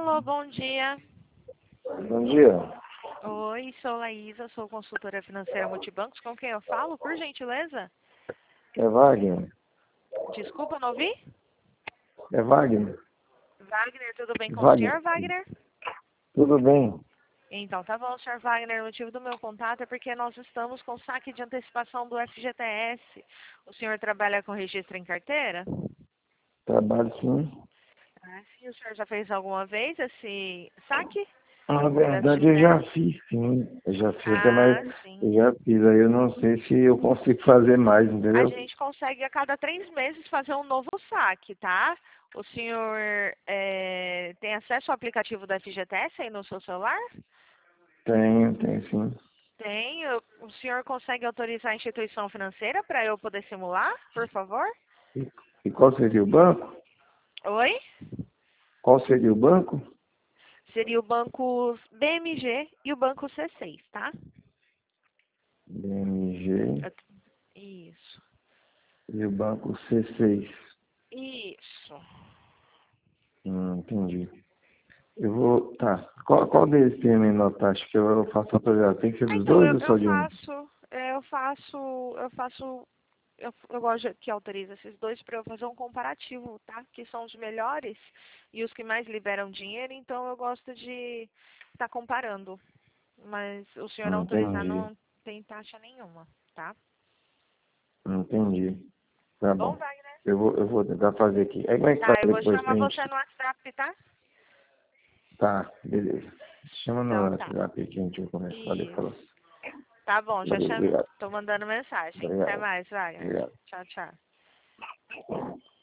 Alô, bom dia. Bom dia. Oi, sou Laísa, sou consultora financeira Multibancos. Com quem eu falo, por gentileza? É Wagner? Desculpa, não ouvi? É Wagner? Wagner, tudo bem com o Wagner? senhor, Wagner? Tudo bem? Então, tá bom, senhor Wagner. O motivo do meu contato é porque nós estamos com saque de antecipação do FGTS. O senhor trabalha com registro em carteira? Trabalho sim. Ah, sim. O senhor já fez alguma vez esse saque Na do verdade eu já FGTS? fiz sim. Eu já fiz até mais. Ah, sim. Eu já fiz. Aí eu não sei se eu consigo fazer mais, A entendeu? gente consegue a cada 3 meses fazer um novo saque, tá? O senhor tem acesso ao aplicativo da FGTS aí no seu celular? Tenho sim. Tem. O senhor consegue autorizar a instituição financeira para eu poder simular, por favor? E, e qual seria o banco? Oi? Qual seria o banco? Seria o banco BMG e o banco C6, tá? BMG Isso. e o banco C6. Isso. Entendi. Eu vou. Tá. Qual deles tem a menor taxa que eu faço autorizar? Tem que ser dos Então, dois ou só de um? eu gosto que autoriza esses dois para eu fazer um comparativo, tá? Que são os melhores e os que mais liberam dinheiro, então eu gosto de estar comparando. Mas o senhor autorizar Entendi. não tem taxa nenhuma, tá? Entendi. Tá Tá bom, bom. Wagner? Eu vou tentar fazer aqui. Aí como é que faz Tá, eu vou depois pra chamar você gente? no WhatsApp, tá? Tá, beleza. Chama no Então tá. WhatsApp que a gente começa a falar. Isso. Tá bom, já Beleza, chamo. obrigado. Tô mandando mensagem. Até Obrigado. mais, Wagner. Obrigado. Tchau, tchau.